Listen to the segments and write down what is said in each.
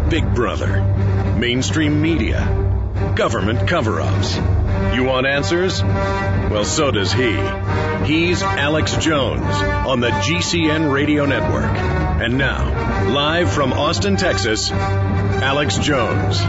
Big Brother, mainstream media, government cover-ups. You want answers? Well, so does he. He's Alex Jones on the GCN Radio Network. And now, live from Austin, Texas, Alex Jones.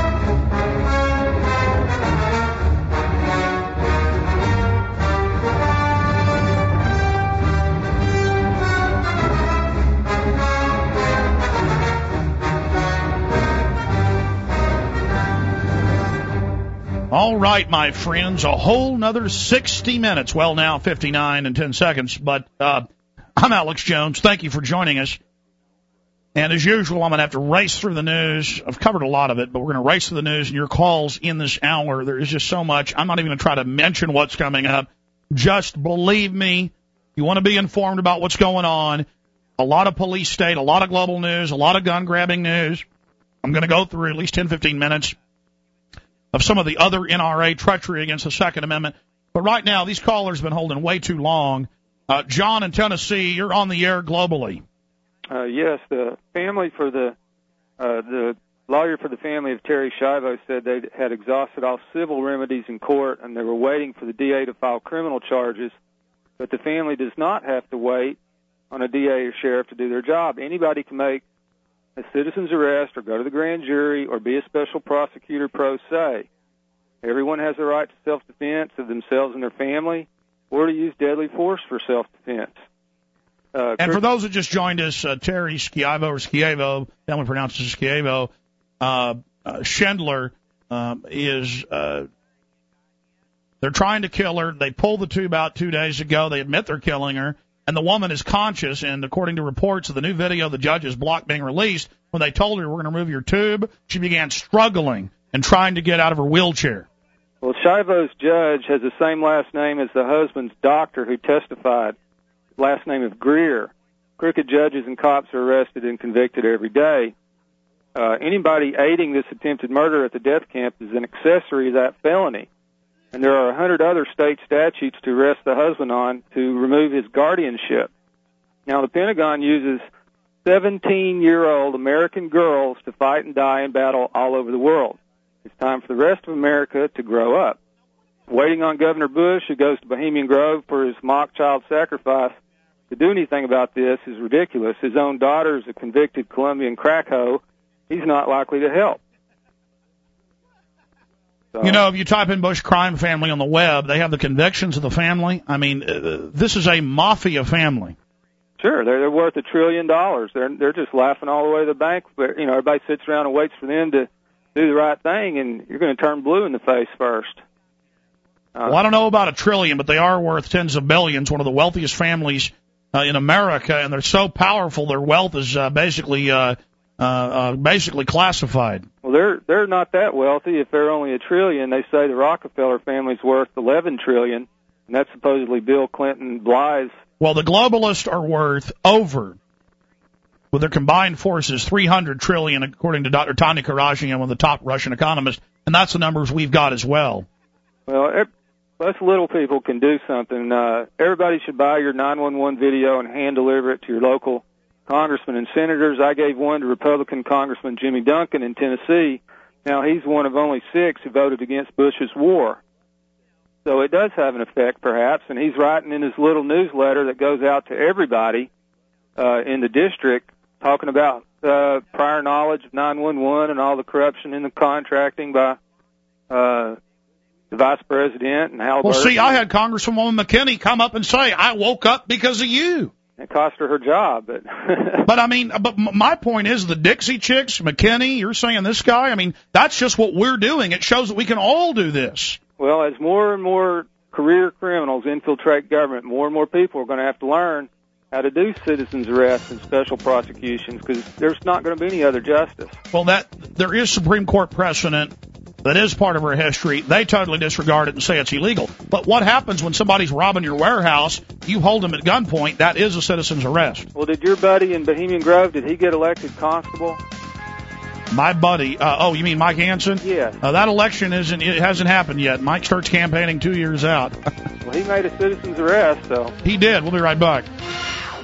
All right, my friends, a whole nother 60 minutes. Well, now 59 and 10 seconds, but I'm Alex Jones. Thank you for joining us. And as usual, I'm going to have to race through the news. I've covered a lot of it, but we're going to race through the news and your calls in this hour. There is just so much. I'm not even going to try to mention what's coming up. Just believe me, you want to be informed about what's going on. A lot of police state, a lot of global news, a lot of gun-grabbing news. I'm going to go through at least 10, 15 minutes of some of the other NRA treachery against the Second Amendment. But right now, these callers have been holding way too long. John in Tennessee, you're on the air globally. Yes, the family for the lawyer for the family of Terry Schiavo said they had exhausted all civil remedies in court and they were waiting for the DA to file criminal charges. But the family does not have to wait on a DA or sheriff to do their job. Anybody can make a citizen's arrest or go to the grand jury or be a special prosecutor pro se. Everyone has a right to self-defense of themselves and their family or to use deadly force for self-defense. And for those that just joined us, Terry Schiavo, family pronounces Schiavo, Schindler is they're trying to kill her. They pulled the tube out 2 days ago. They admit they're killing her. And the woman is conscious, and according to reports of the new video the judges blocked being released, when they told her, we're going to remove your tube, she began struggling and trying to get out of her wheelchair. Well, Schiavo's judge has the same last name as the husband's doctor who testified, last name of Greer. Crooked judges and cops are arrested and convicted every day. Anybody aiding this attempted murder at the death camp is an accessory to that felony. And there are 100 other state statutes to arrest the husband on to remove his guardianship. Now, the Pentagon uses 17-year-old American girls to fight and die in battle all over the world. It's time for the rest of America to grow up. Waiting on Governor Bush, who goes to Bohemian Grove for his mock child sacrifice, to do anything about this is ridiculous. His own daughter is a convicted Colombian crack hoe. He's not likely to help. You know, if you type in Bush crime family on the web, they have the convictions of the family. I mean, this is a mafia family. Sure, they're worth $1 trillion. They're just laughing all the way to the bank. But, you know, everybody sits around and waits for them to do the right thing, and you're going to turn blue in the face first. Well, I don't know about $1 trillion, but they are worth tens of billions. One of the wealthiest families in America, and they're so powerful, their wealth is basically classified. Well, they're not that wealthy. If they're only $1 trillion, they say the Rockefeller family's worth $11 trillion, and that's supposedly Bill Clinton Bly's. Well, the globalists are worth over, with their combined forces, $300 trillion, according to Dr. Tanya Karagian, one of the top Russian economists, and that's the numbers we've got as well. Well, us little people can do something. Everybody should buy your 911 video and hand deliver it to your local congressmen and senators. I gave one to Republican Congressman Jimmy Duncan in Tennessee. Now, he's one of only 6 who voted against Bush's war. So it does have an effect, perhaps, and he's writing in his little newsletter that goes out to everybody in the district talking about prior knowledge of 911 and all the corruption in the contracting by the vice president and Halliburton. Well, see, I had Congresswoman McKinney come up and say, I woke up because of you. It cost her job, but but my point is the Dixie Chicks, McKinney, you're saying this guy, I mean, that's just what we're doing. It shows that we can all do this. Well, as more and more career criminals infiltrate government, more and more people are going to have to learn how to do citizens' arrests and special prosecutions because there's not going to be any other justice. Well, there is Supreme Court precedent. That is part of our history. They totally disregard it and say it's illegal. But what happens when somebody's robbing your warehouse, you hold them at gunpoint, that is a citizen's arrest. Well, did your buddy in Bohemian Grove, did he get elected constable? My buddy, you mean Mike Hansen? Yes. That election it hasn't happened yet. Mike starts campaigning 2 years out. Well, he made a citizen's arrest, so. He did. We'll be right back.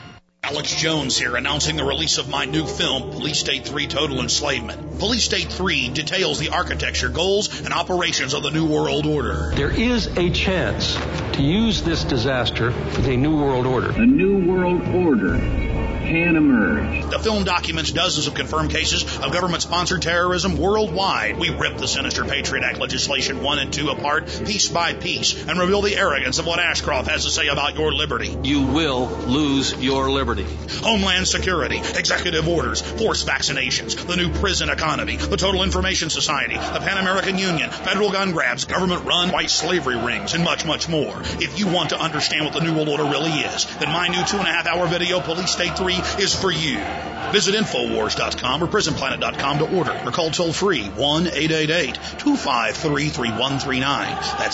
Alex Jones here, announcing the release of my new film, Police State 3 Total Enslavement. Police State 3 details the architecture, goals, and operations of the New World Order. There is a chance to use this disaster with a New World Order. A New World Order can emerge. The film documents dozens of confirmed cases of government-sponsored terrorism worldwide. We rip the sinister Patriot Act legislation 1 and 2 apart, piece by piece, and reveal the arrogance of what Ashcroft has to say about your liberty. You will lose your liberty. Homeland Security, executive orders, forced vaccinations, the new prison economy, the Total Information Society, the Pan American Union, federal gun grabs, government-run white slavery rings, and much, much more. If you want to understand what the New World Order really is, then my new 2.5-hour video, Police State 3, is for you. Visit Infowars.com or PrisonPlanet.com to order or call toll-free 1-888-253-3139. That's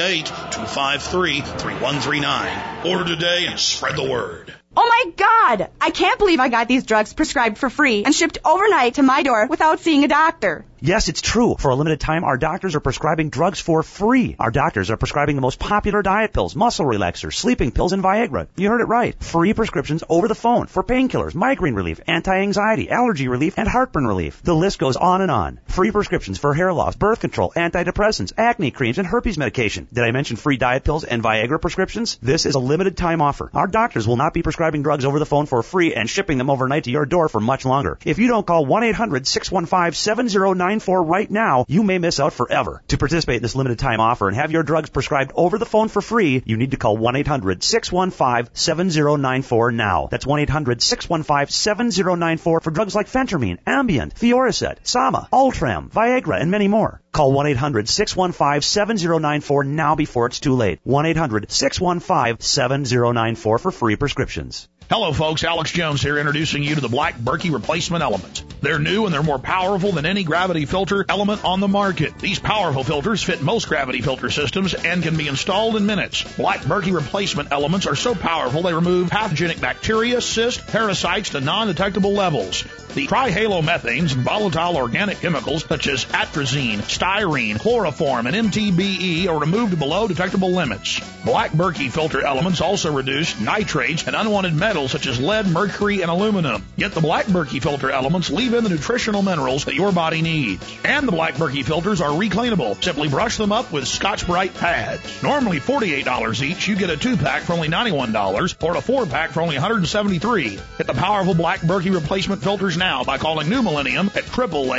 888-253-3139. Order today and spread the word. Oh my God! I can't believe I got these drugs prescribed for free and shipped overnight to my door without seeing a doctor. Yes, it's true. For a limited time, our doctors are prescribing drugs for free. Our doctors are prescribing the most popular diet pills, muscle relaxers, sleeping pills, and Viagra. You heard it right. Free prescriptions over the phone for painkillers, migraine relief, anti-anxiety, allergy relief, and heartburn relief. The list goes on and on. Free prescriptions for hair loss, birth control, antidepressants, acne creams, and herpes medication. Did I mention free diet pills and Viagra prescriptions? This is a limited time offer. Our doctors will not be prescribing drugs over the phone for free and shipping them overnight to your door for much longer. If you don't call 1-800-615-7094 right now, you may miss out forever. To participate in this limited time offer and have your drugs prescribed over the phone for free, you need to call 1-800-615-7094 now. That's 1-800-615-7094 for drugs like Phentermine, Ambien, Fioricet, Sama, Ultram, Viagra, and many more. Call 1-800-615-7094 now before it's too late. 1-800-615-7094 for free prescriptions. Hello, folks. Alex Jones here, introducing you to the Black Berkey Replacement Element. They're new and they're more powerful than any gravity filter element on the market. These powerful filters fit most gravity filter systems and can be installed in minutes. Black Berkey Replacement Elements are so powerful they remove pathogenic bacteria, cysts, parasites to non-detectable levels. The trihalomethanes and volatile organic chemicals such as atrazine, styrene, chloroform, and MTBE are removed below detectable limits. Black Berkey filter elements also reduce nitrates and unwanted metals such as lead, mercury, and aluminum. Yet the Black Berkey filter elements leave in the nutritional minerals that your body needs. And the Black Berkey filters are recleanable. Simply brush them up with Scotch-Brite pads. Normally $48 each, you get a 2-pack for only $91 or a 4-pack for only $173. Get the powerful Black Berkey replacement filters now by calling New Millennium at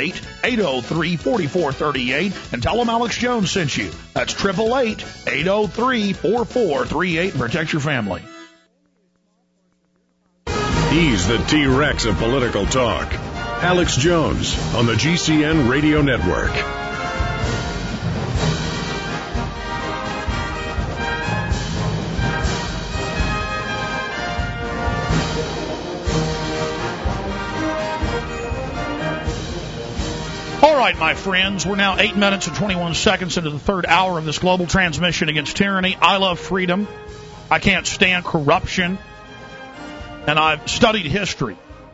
888-803-4438 and tell them Alex Jones sent you. That's 888-803-4438 and protect your family. He's the T-Rex of political talk. Alex Jones on the GCN Radio Network. All right, my friends, we're now 8 minutes and 21 seconds into the third hour of this global transmission against tyranny. I love freedom. I can't stand corruption. And I've studied history.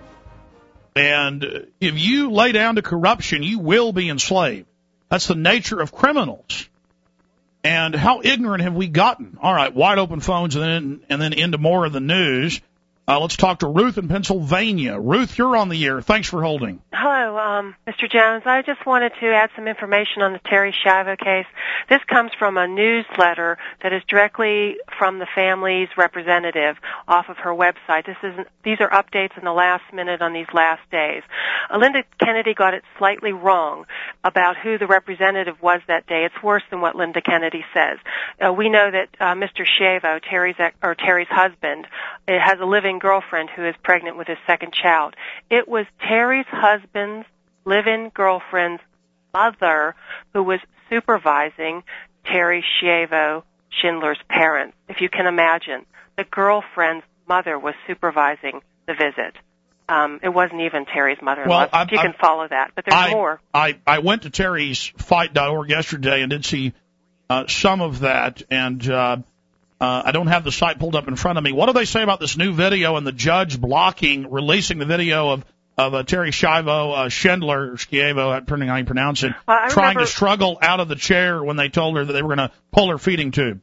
And if you lay down to corruption, you will be enslaved. That's the nature of criminals. And how ignorant have we gotten? All right, wide open phones and then into more of the news. Let's talk to Ruth in Pennsylvania. Ruth, you're on the air. Thanks for holding. Hello, Mr. Jones. I just wanted to add some information on the Terry Schiavo case. This comes from a newsletter that is directly from the family's representative off of her website. These are updates in the last minute on these last days. Linda Kennedy got it slightly wrong about who the representative was that day. It's worse than what Linda Kennedy says. We know that Mr. Schiavo, Terry's husband, has a living girlfriend who is pregnant with his second child. It was Terry's husband's live-in girlfriend's mother who was supervising Terry Schiavo Schindler's parents. If you can imagine, the girlfriend's mother was supervising the visit. It wasn't even Terry's mother-in-law. Well, you can follow that, but there's more. I went to terrysfight.org yesterday and did see some of that, and I don't have the site pulled up in front of me. What do they say about this new video and the judge releasing the video of Terry Schiavo, Schindler, depending on how you pronounce it, trying to struggle out of the chair when they told her that they were going to pull her feeding tube?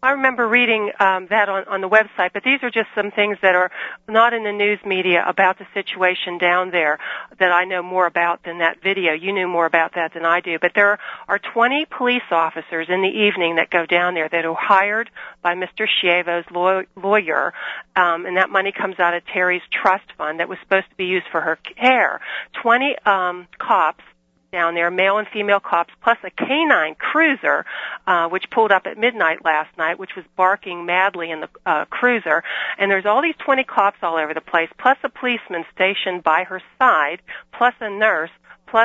I remember reading that on the website, but these are just some things that are not in the news media about the situation down there that I know more about than that video. You knew more about that than I do. But there are 20 police officers in the evening that go down there that are hired by Mr. Schiavo's lawyer, and that money comes out of Terry's trust fund that was supposed to be used for her care. 20 cops down there, male and female cops, plus a canine cruiser, which pulled up at midnight last night, which was barking madly in the cruiser. And there's all these 20 cops all over the place, plus a policeman stationed by her side, plus a nurse, plus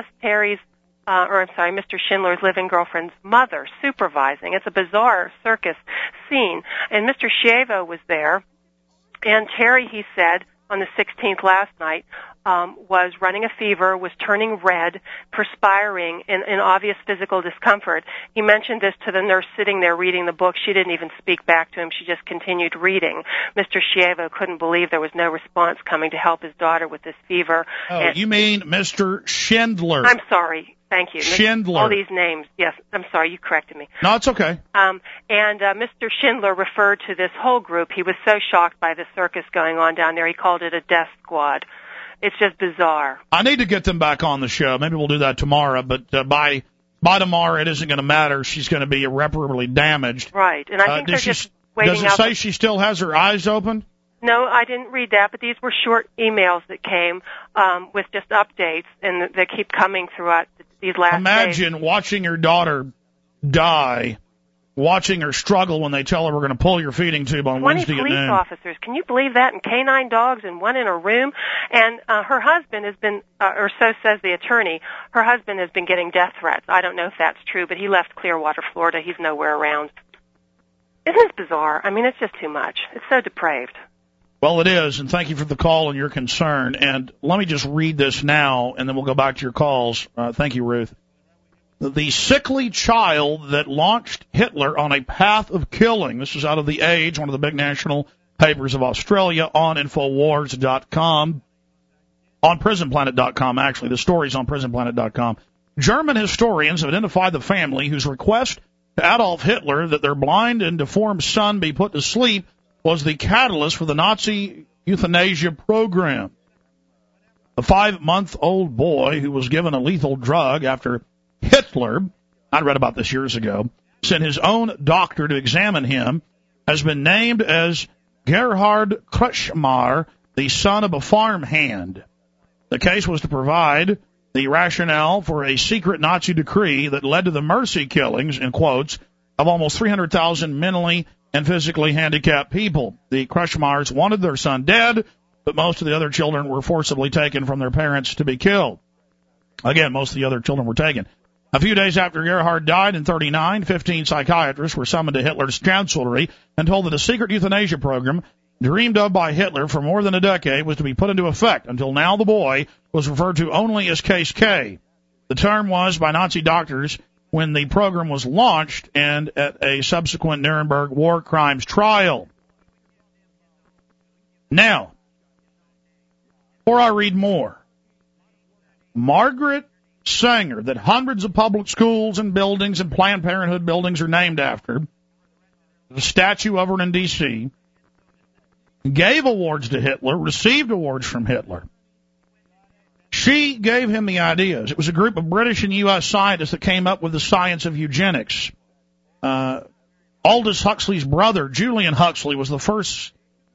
Mr. Schindler's living girlfriend's mother supervising. It's a bizarre circus scene. And Mr. Schiavo was there, and Terry, he said, on the 16th last night, was running a fever, was turning red, perspiring, in obvious physical discomfort. He mentioned this to the nurse sitting there reading the book. She didn't even speak back to him. She just continued reading. Mr. Schiavo couldn't believe there was no response coming to help his daughter with this fever. Oh, you mean Mr. Schindler. I'm sorry. Thank you. Schindler. All these names. Yes, I'm sorry. You corrected me. No, it's okay. Mr. Schindler referred to this whole group. He was so shocked by the circus going on down there, he called it a death squad. It's just bizarre. I need to get them back on the show. Maybe we'll do that tomorrow, but by tomorrow it isn't going to matter. She's going to be irreparably damaged. Right, and I think they're just waiting out. Does it say she still has her eyes open? No, I didn't read that, but these were short emails that came with just updates, and they keep coming throughout these last days. Imagine watching your daughter die, watching her struggle when they tell her we're going to pull your feeding tube on Wednesday at noon. 20 police officers. Can you believe that? And canine dogs and one in a room. And her husband has been, or so says the attorney, her husband has been getting death threats. I don't know if that's true, but he left Clearwater, Florida. He's nowhere around. Isn't this bizarre? I mean, it's just too much. It's so depraved. Well, it is, and thank you for the call and your concern. And let me just read this now, and then we'll go back to your calls. Thank you, Ruth. The sickly child that launched Hitler on a path of killing. This is out of The Age, one of the big national papers of Australia, on Infowars.com, on PrisonPlanet.com, actually. The story's on PrisonPlanet.com. German historians have identified the family whose request to Adolf Hitler that their blind and deformed son be put to sleep was the catalyst for the Nazi euthanasia program. A 5-month-old boy who was given a lethal drug after Hitler, I read about this years ago, sent his own doctor to examine him, has been named as Gerhard Kretschmar, the son of a farmhand. The case was to provide the rationale for a secret Nazi decree that led to the mercy killings, in quotes, of almost 300,000 mentally and physically handicapped people. The Kretschmars wanted their son dead, but most of the other children were forcibly taken from their parents to be killed. Again, most of the other children were taken. A few days after Gerhard died in 1939, 15 psychiatrists were summoned to Hitler's chancellery and told that a secret euthanasia program dreamed of by Hitler for more than a decade was to be put into effect. Until now, the boy was referred to only as Case K. The term was by Nazi doctors when the program was launched and at a subsequent Nuremberg war crimes trial. Now, before I read more, Margaret Sanger, that hundreds of public schools and buildings and Planned Parenthood buildings are named after, the statue of her in D.C., gave awards to Hitler, received awards from Hitler. She gave him the ideas. It was a group of British and U.S. scientists that came up with the science of eugenics. Aldous Huxley's brother, Julian Huxley, was the first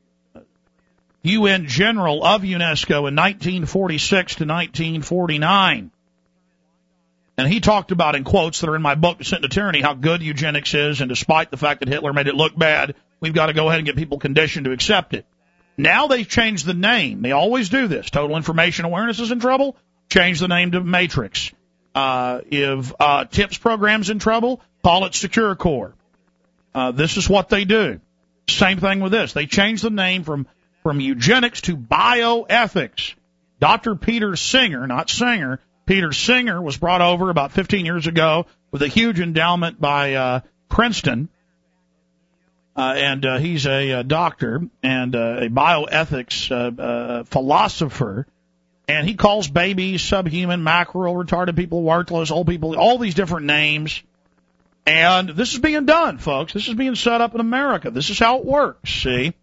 UN general of UNESCO in 1946 to 1949. And he talked about, in quotes that are in my book, Descent into Tyranny, how good eugenics is, and despite the fact that Hitler made it look bad, we've got to go ahead and get people conditioned to accept it. Now they've changed the name. They always do this. Total Information Awareness is in trouble, change the name to Matrix. If TIPS program's in trouble, call it Secure Corps. This is what they do. Same thing with this. They changed the name from eugenics to bioethics. Dr. Peter Singer, not Singer, Peter Singer was brought over about 15 years ago with a huge endowment by Princeton, and he's a doctor and a bioethics philosopher, and he calls babies subhuman, mackerel, retarded people, worthless, old people, all these different names. And this is being done, folks. This is being set up in America. This is how it works, see?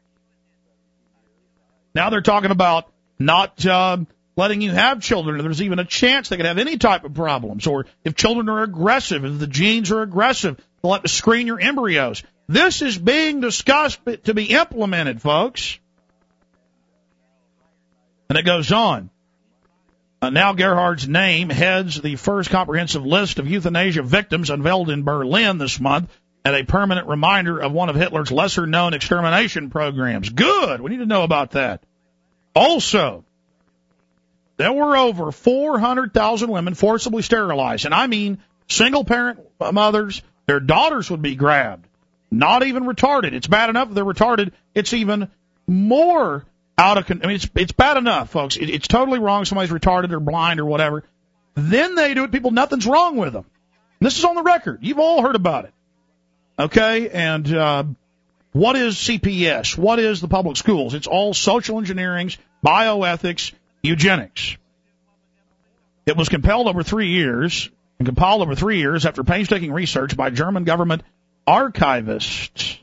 Now they're talking about not letting you have children. There's even a chance they could have any type of problems. Or if children are aggressive, if the genes are aggressive, they'll have to screen your embryos. This is being discussed to be implemented, folks. And it goes on. Now Gerhard's name heads the first comprehensive list of euthanasia victims unveiled in Berlin this month, and a permanent reminder of one of Hitler's lesser-known extermination programs. Good. We need to know about that. Also, there were over 400,000 women forcibly sterilized, and I mean single-parent mothers. Their daughters would be grabbed. Not even retarded. It's bad enough if they're retarded. It's even more out of control. I mean, it's bad enough, folks. It's totally wrong. Somebody's retarded or blind or whatever. Then they do it. People, nothing's wrong with them. And this is on the record. You've all heard about it. Okay? And what is CPS? What is the public schools? It's all social engineering, bioethics, eugenics. It was compiled over 3 years after painstaking research by German government archivists.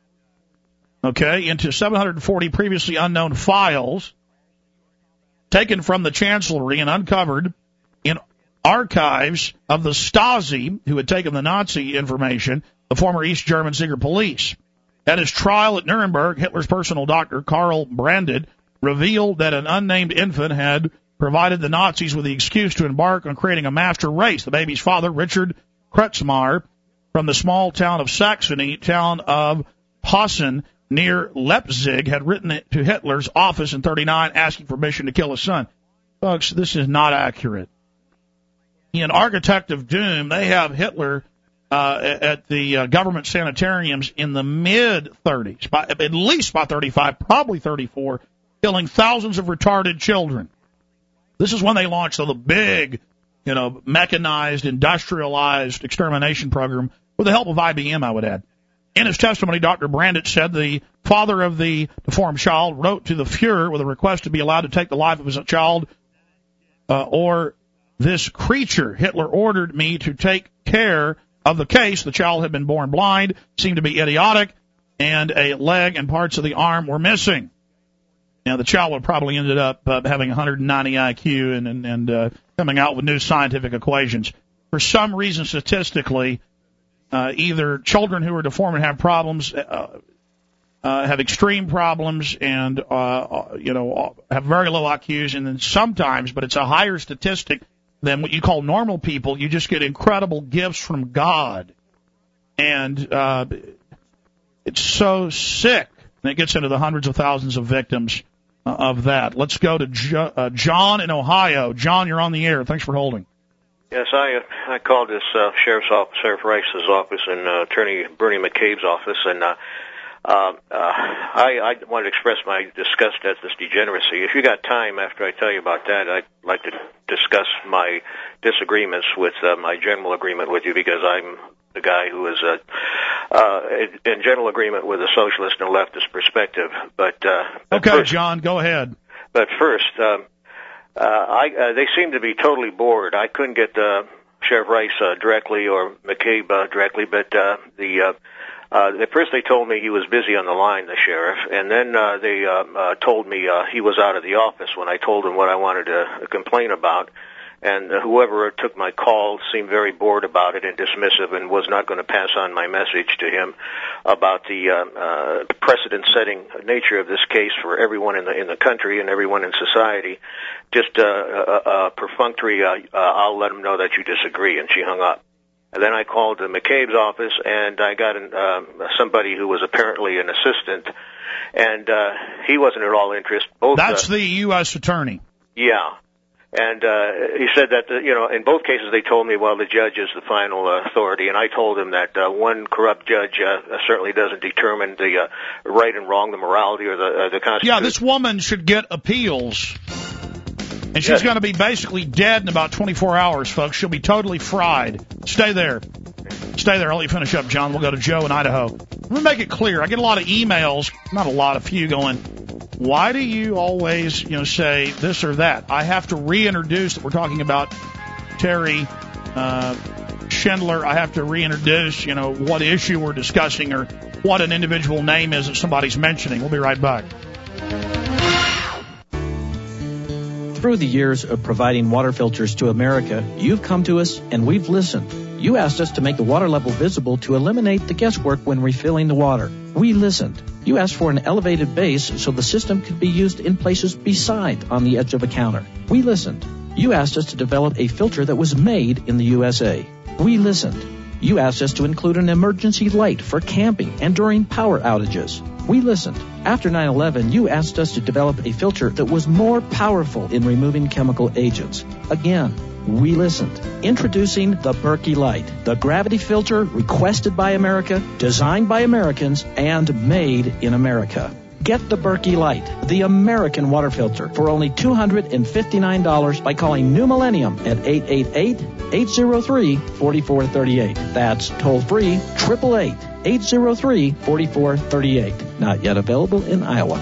Okay, into 740 previously unknown files taken from the Chancellery and uncovered in archives of the Stasi, who had taken the Nazi information, the former East German secret police. At his trial at Nuremberg, Hitler's personal doctor, Karl Brandt, revealed that an unnamed infant had provided the Nazis with the excuse to embark on creating a master race. The baby's father, Richard Kretzmar, from the small town of Saxony, town of Posen, near Leipzig, had written to Hitler's office in 1939 asking permission to kill his son. Folks, this is not accurate. In Architect of Doom, they have Hitler at the government sanitariums in the mid-30s, at least by 35, probably 34, killing thousands of retarded children. This is when they launched the big, mechanized, industrialized extermination program with the help of IBM, I would add. In his testimony, Dr. Brandt said the father of the deformed child wrote to the Fuhrer with a request to be allowed to take the life of his child or this creature. Hitler ordered me to take care of the case. The child had been born blind, seemed to be idiotic, and a leg and parts of the arm were missing. Now, the child would probably ended up having 190 IQ and coming out with new scientific equations. For some reason, statistically, either children who are deformed and have problems, have extreme problems and, have very low IQs, and then sometimes, but it's a higher statistic than what you call normal people, you just get incredible gifts from God. And it's so sick. And it gets into the hundreds of thousands of victims of that. Let's go to John in Ohio. John, you're on the air. Thanks for holding. Yes, I called this Sheriff Rice's office and Attorney Bernie McCabe's office, and I wanted to express my disgust at this degeneracy. If you got time after I tell you about that, I'd like to discuss my disagreements with my general agreement with you, because I'm the guy who is in general agreement with a socialist and a leftist perspective. But okay, first, John, go ahead. But first, they seem to be totally bored. I couldn't get Sheriff Rice directly or McCabe directly, but at first they told me he was busy on the line, the sheriff, and then they told me he was out of the office when I told him what I wanted to complain about. And whoever took my call seemed very bored about it and dismissive, and was not going to pass on my message to him about the precedent-setting nature of this case for everyone in the country and everyone in society. Just a perfunctory, I'll let him know that you disagree, and she hung up. And then I called McCabe's office, and I got somebody who was apparently an assistant, and he wasn't at all interested. That's the U.S. attorney. Yeah. And he said that, in both cases they told me, well, the judge is the final authority, and I told him that one corrupt judge certainly doesn't determine the right and wrong, the morality, or the Constitution. Yeah, this woman should get appeals, and she's going to be basically dead in about 24 hours, folks. She'll be totally fried. Stay there. I'll let you finish up, John. We'll go to Joe in Idaho. Let me make it clear. I get a lot of emails, not a lot, a few going, why do you always, say this or that? I have to reintroduce that we're talking about Terry Schiavo Schindler, I have to reintroduce, what issue we're discussing or what an individual name is that somebody's mentioning. We'll be right back. Through the years of providing water filters to America, you've come to us and we've listened. You asked us to make the water level visible to eliminate the guesswork when refilling the water. We listened. You asked for an elevated base so the system could be used in places beside on the edge of a counter. We listened. You asked us to develop a filter that was made in the USA. We listened. You asked us to include an emergency light for camping and during power outages. We listened. After 9/11, you asked us to develop a filter that was more powerful in removing chemical agents. Again, we listened. Introducing the Berkey Light, the gravity filter requested by America, designed by Americans, and made in America. Get the Berkey Light, the American water filter, for only $259 by calling New Millennium at 888-803-4438. That's toll-free, 888-803-4438. Not yet available in Iowa.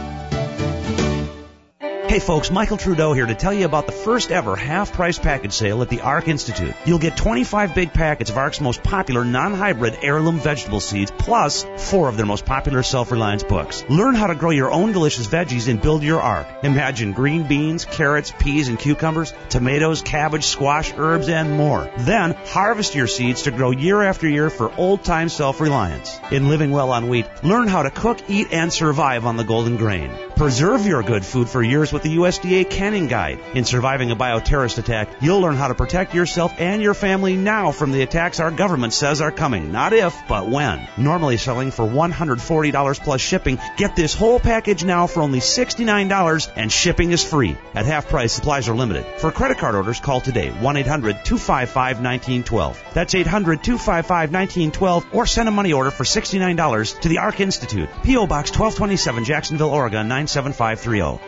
Hey folks, Michael Trudeau here to tell you about the first ever half-price package sale at the ARC Institute. You'll get 25 big packets of ARC's most popular non-hybrid heirloom vegetable seeds, plus 4 of their most popular self-reliance books. Learn how to grow your own delicious veggies and build your ARC. Imagine green beans, carrots, peas, and cucumbers, tomatoes, cabbage, squash, herbs, and more. Then harvest your seeds to grow year after year for old-time self-reliance. In Living Well on Wheat, learn how to cook, eat, and survive on the golden grain. Preserve your good food for years with the USDA Canning Guide. In Surviving a Bioterrorist Attack, you'll learn how to protect yourself and your family now from the attacks our government says are coming. Not if, but when. Normally selling for $140 plus shipping, get this whole package now for only $69 and shipping is free. At half price, supplies are limited. For credit card orders, call today, 1-800-255-1912. That's 800-255-1912, or send a money order for $69 to the ARC Institute. P.O. Box 1227, Jacksonville, Oregon, 97530.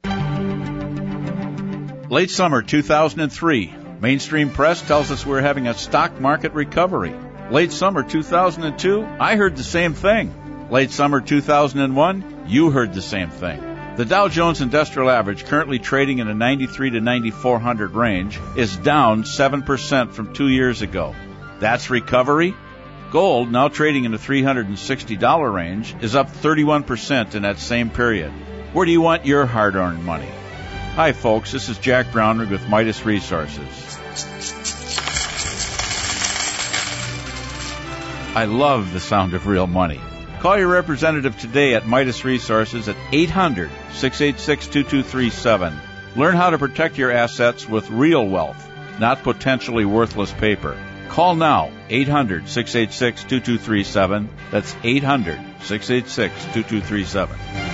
Late summer 2003, Mainstream Press tells us we're having a stock market recovery. Late summer 2002, I heard the same thing. Late summer 2001, you heard the same thing. The Dow Jones Industrial Average, currently trading in a 93 to 9400 range, is down 7% from 2 years ago. That's recovery? Gold, now trading in the $360 range, is up 31% in that same period. Where do you want your hard-earned money? Hi, folks. This is Jack Brownrigg with Midas Resources. I love the sound of real money. Call your representative today at Midas Resources at 800-686-2237. Learn how to protect your assets with real wealth, not potentially worthless paper. Call now, 800-686-2237. That's 800-686-2237.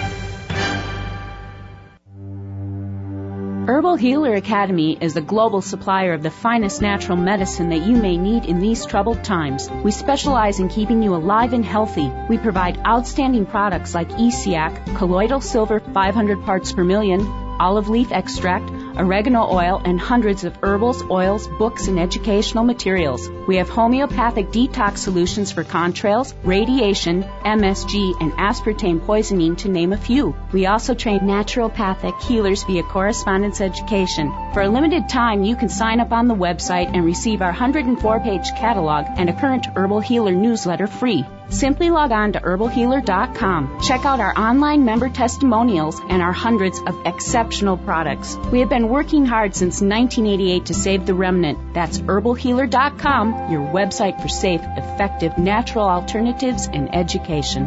Herbal Healer Academy is a global supplier of the finest natural medicine that you may need in these troubled times. We specialize in keeping you alive and healthy. We provide outstanding products like ESEAC, colloidal silver 500 parts per million, olive leaf extract, oregano oil, and hundreds of herbals, oils, books, and educational materials. We have homeopathic detox solutions for contrails, radiation, MSG, and aspartame poisoning, to name a few. We also train naturopathic healers via correspondence education. For a limited time, you can sign up on the website and receive our 104-page catalog and a current Herbal Healer newsletter free. Simply log on to herbalhealer.com. Check out our online member testimonials and our hundreds of exceptional products. We have been working hard since 1988 to save the remnant. That's herbalhealer.com, your website for safe, effective, natural alternatives and education.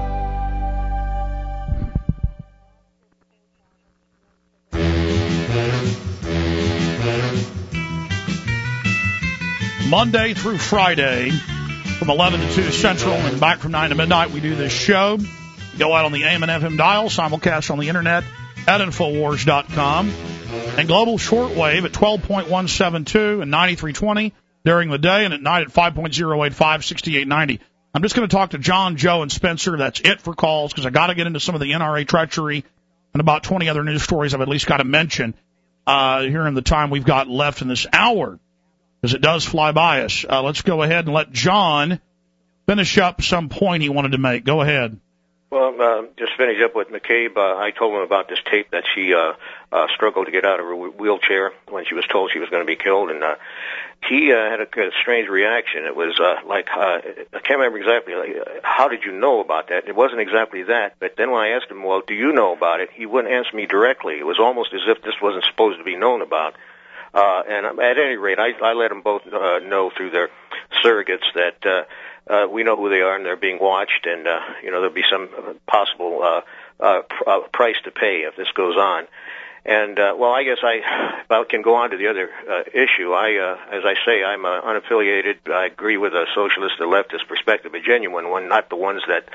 Monday through Friday, from 11 to 2 Central and back from 9 to midnight, we do this show. Go out on the AM and FM dial, simulcast on the internet at Infowars.com, and global shortwave at 12.172 and 9320 during the day, and at night at 5.085, 6890. I'm just going to talk to John, Joe, and Spencer. That's it for calls, because I got to get into some of the NRA treachery and about 20 other news stories I've at least got to mention here in the time we've got left in this hour, because it does fly by us. Let's go ahead and let John finish up some point he wanted to make. Go ahead. Well, just finish up with McCabe. I told him about this tape that she struggled to get out of her wheelchair when she was told she was going to be killed, and he had a strange reaction. It was like, I can't remember exactly, how did you know about that? It wasn't exactly that, but then when I asked him, well, do you know about it, he wouldn't answer me directly. It was almost as if this wasn't supposed to be known about. And at any rate, I let them both know through their surrogates that we know who they are and they're being watched, and there'll be some possible price to pay if this goes on. And I guess I can go on to the other issue. As I say, I'm unaffiliated. I agree with a socialist or leftist perspective, a genuine one, not the ones that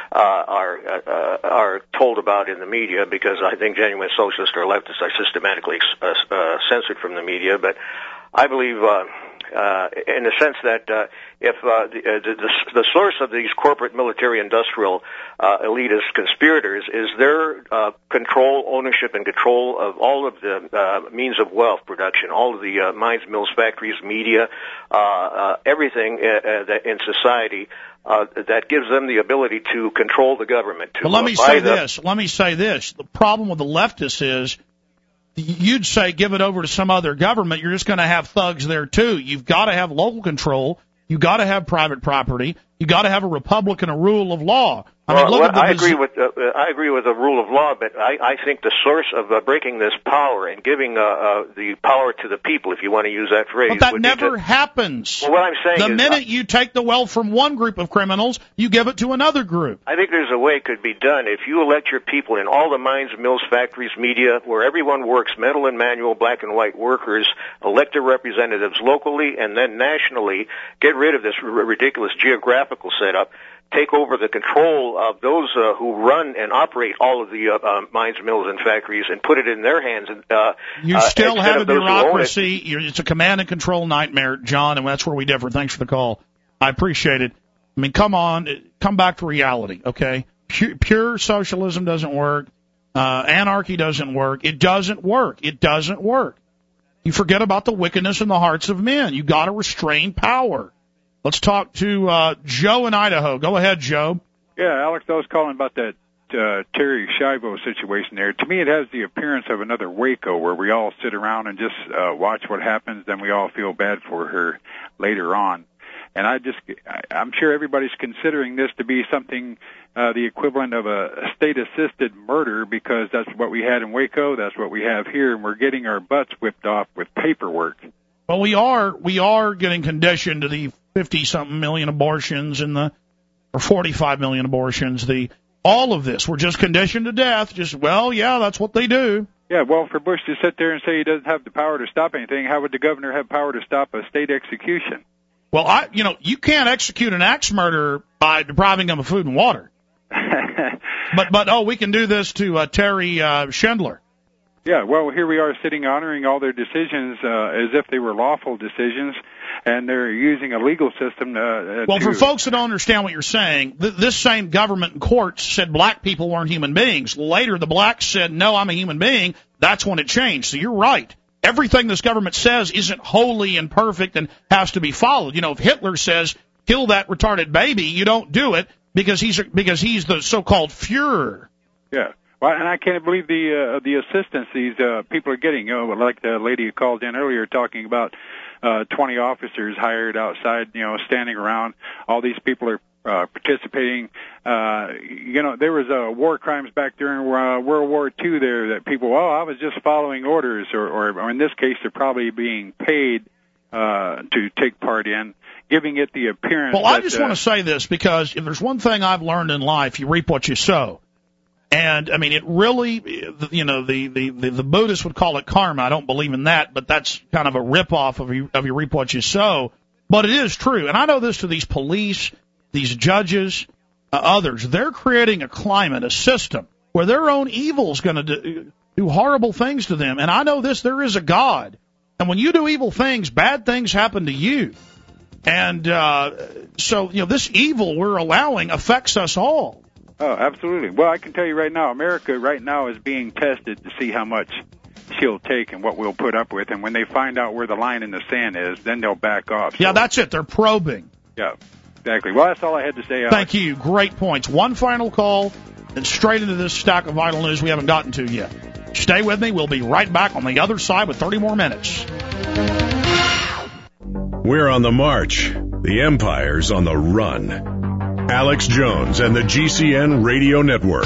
are told about in the media, because I think genuine socialists or leftists are systematically censored from the media. But I believe, in the sense that if the source of these corporate military-industrial elitist conspirators is their control, ownership, and control of all of the means of wealth production, all of the mines, mills, factories, media, everything that in society that gives them the ability to control the government. But let me say this. The problem with the leftists is, you'd say give it over to some other government. You're just going to have thugs there too. You've got to have local control. You've got to have private property. You've got to have a republic and a rule of law. I agree with the rule of law, but I think the source of breaking this power and giving the power to the people, if you want to use that phrase, but that never happens. Well, what I'm saying the minute you take the wealth from one group of criminals, you give it to another group. I think there's a way it could be done. If you elect your people in all the mines, mills, factories, media, where everyone works, mental and manual, black and white workers, elect their representatives locally and then nationally, get rid of this ridiculous geographical setup, take over the control of those who run and operate all of the mines, mills, and factories, and put it in their hands. And you still have a bureaucracy. It's a command and control nightmare, John, and that's where we differ. Thanks for the call. I appreciate it. I mean, come on, come back to reality, okay? Pure socialism doesn't work. Anarchy doesn't work. It doesn't work. It doesn't work. You forget about the wickedness in the hearts of men. You got to restrain power. Let's talk to Joe in Idaho. Go ahead, Joe. Yeah, Alex, I was calling about that Terry Schiavo situation there. To me, it has the appearance of another Waco, where we all sit around and just watch what happens, then we all feel bad for her later on. And I'm sure everybody's considering this to be something, the equivalent of a state-assisted murder, because that's what we had in Waco, that's what we have here, and we're getting our butts whipped off with paperwork. Well, we are getting conditioned to the 50-something million abortions or 45 million abortions. All of this, we're just conditioned to death. That's what they do. Yeah, well, for Bush to sit there and say he doesn't have the power to stop anything, how would the governor have power to stop a state execution? Well, you can't execute an axe murderer by depriving them of food and water. but we can do this to Terry Schindler. Yeah, well, here we are sitting honoring all their decisions as if they were lawful decisions, and they're using a legal system for folks that don't understand what you're saying, this same government in courts said black people weren't human beings. Later, the blacks said, no, I'm a human being. That's when it changed. So you're right. Everything this government says isn't holy and perfect and has to be followed. If Hitler says, kill that retarded baby, you don't do it because he's the so-called Fuhrer. Yeah. Well, and I can't believe the assistance these people are getting. Like the lady who called in earlier talking about 20 officers hired outside, standing around. All these people are participating. There was war crimes back during World War II there that people, I was just following orders, or in this case, they're probably being paid to take part in, giving it the appearance. Well, I just want to say this, because if there's one thing I've learned in life, you reap what you sow. And, I mean, it really, the Buddhists would call it karma. I don't believe in that, but that's kind of a ripoff of you reap what you sow. But it is true. And I know this to these police, these judges, others. They're creating a climate, a system, where their own evil is going to do horrible things to them. And I know this, there is a God. And when you do evil things, bad things happen to you. And so this evil we're allowing affects us all. Oh, absolutely. Well, I can tell you right now, America right now is being tested to see how much she'll take and what we'll put up with. And when they find out where the line in the sand is, then they'll back off. Yeah, that's it. They're probing. Yeah, exactly. Well, that's all I had to say, Alex. Thank you. Great points. One final call, and straight into this stack of vital news we haven't gotten to yet. Stay with me. We'll be right back on the other side with 30 more minutes. We're on the march. The Empire's on the run. Alex Jones and the GCN Radio Network.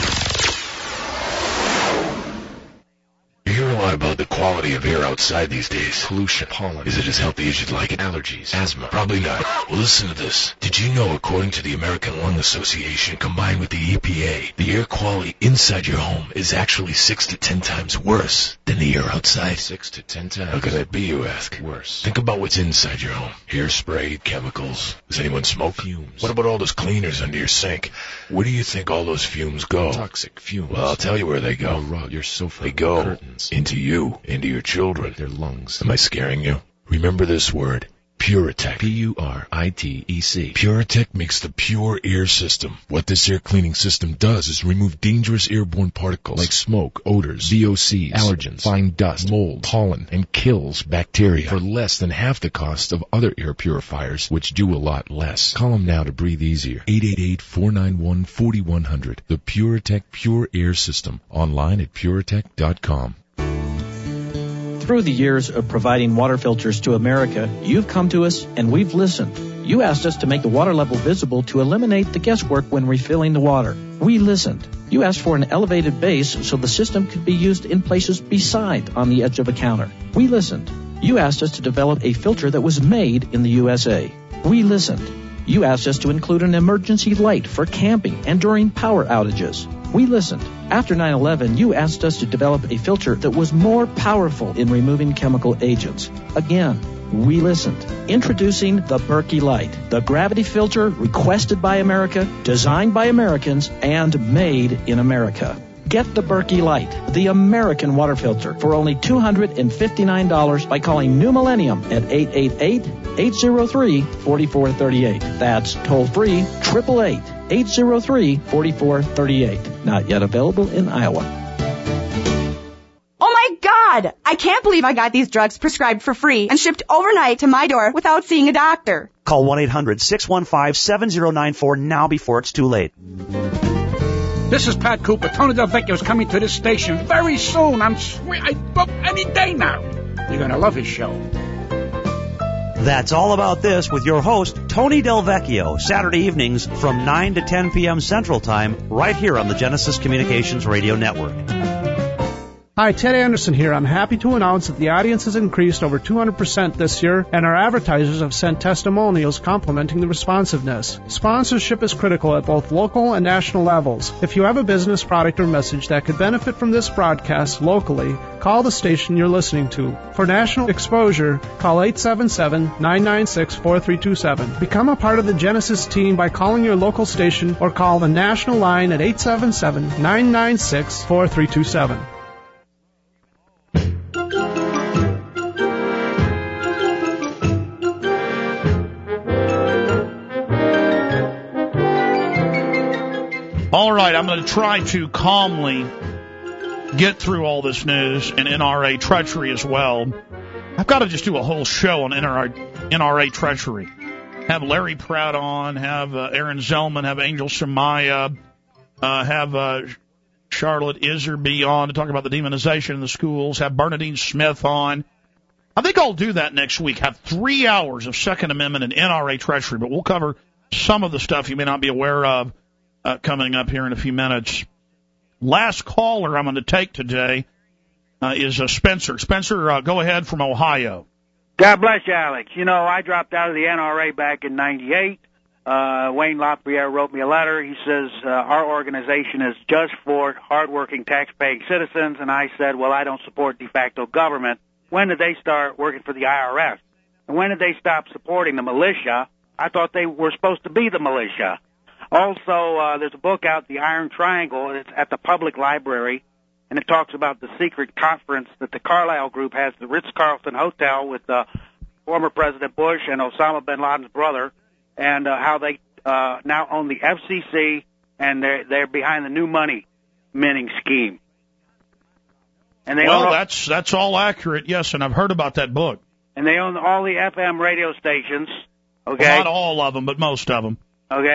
You hear a lot about the quality of air outside these days. Pollution, pollen. Is it as healthy as you'd like it? Allergies, asthma. Probably not. Well, listen to this. Did you know, according to the American Lung Association, combined with the EPA, the air quality inside your home is actually 6 to 10 times worse than the air outside? 6 to 10 times? How could that be, you ask? Worse. Think about what's inside your home. Hairspray, chemicals. Does anyone smoke? Fumes. What about all those cleaners under your sink? Where do you think all those fumes go? Toxic fumes. Well, I'll tell you where they go. Your rug, your sofa, they go curtains. Into you, into your children, their lungs. Am I scaring you? Remember this word, Puritech. P-U-R-I-T-E-C. Puritech makes the pure air system. What this air cleaning system does is remove dangerous airborne particles like smoke, odors, VOCs, allergens, fine dust, mold, pollen, and kills bacteria for less than half the cost of other air purifiers, which do a lot less. Call them now to breathe easier. 888-491-4100. The Puritech Pure Air System. Online at puritech.com. Through the years of providing water filters to America, you've come to us and we've listened. You asked us to make the water level visible to eliminate the guesswork when refilling the water. We listened. You asked for an elevated base so the system could be used in places beside on the edge of a counter. We listened. You asked us to develop a filter that was made in the USA. We listened. You asked us to include an emergency light for camping and during power outages. We listened. After 9/11, you asked us to develop a filter that was more powerful in removing chemical agents. Again, we listened. Introducing the Berkey Light, the gravity filter requested by America, designed by Americans, and made in America. Get the Berkey Light, the American water filter, for only $259 by calling New Millennium at 888-803-4438. That's toll-free, 888-803-4438. Not yet available in Iowa. Oh my God! I can't believe I got these drugs prescribed for free and shipped overnight to my door without seeing a doctor. Call 1-800-615-7094 now before it's too late. This is Pat Cooper. Tony Del Vecchio is coming to this station very soon. Any day now. You're going to love his show. That's all about this with your host, Tony Del Vecchio, Saturday evenings from 9 to 10 p.m. Central Time, right here on the Genesis Communications Radio Network. Hi, Ted Anderson here. I'm happy to announce that the audience has increased over 200% this year, and our advertisers have sent testimonials complimenting the responsiveness. Sponsorship is critical at both local and national levels. If you have a business, product, or message that could benefit from this broadcast locally, call the station you're listening to. For national exposure, call 877-996-4327. Become a part of the Genesis team by calling your local station or call the national line at 877-996-4327. All right, I'm going to try to calmly get through all this news and NRA treachery as well. I've got to just do a whole show on NRA treachery. Have Larry Pratt on, have Aaron Zellman, have Angel Shemaiah, have Charlotte Iserby on to talk about the demonization in the schools, have Bernadine Smith on. I think I'll do that next week. Have 3 hours of Second Amendment and NRA treachery, but we'll cover some of the stuff you may not be aware of coming up here in a few minutes. Last caller I'm going to take today is Spencer. Spencer, go ahead from Ohio. God bless you, Alex. You know, I dropped out of the NRA back in '98. Wayne LaPierre wrote me a letter. He says, our organization is just for hardworking, tax-paying citizens. And I said, well, I don't support de facto government. When did they start working for the IRS? And when did they stop supporting the militia? I thought they were supposed to be the militia. Also, there's a book out, The Iron Triangle. It's at the public library, and it talks about the secret conference that the Carlyle Group has at the Ritz-Carlton Hotel with former President Bush and Osama bin Laden's brother, and how they now own the FCC, and they're behind the new money minting scheme. And they own that's all accurate, yes, and I've heard about that book. And they own all the FM radio stations, okay? Well, not all of them, but most of them. Okay.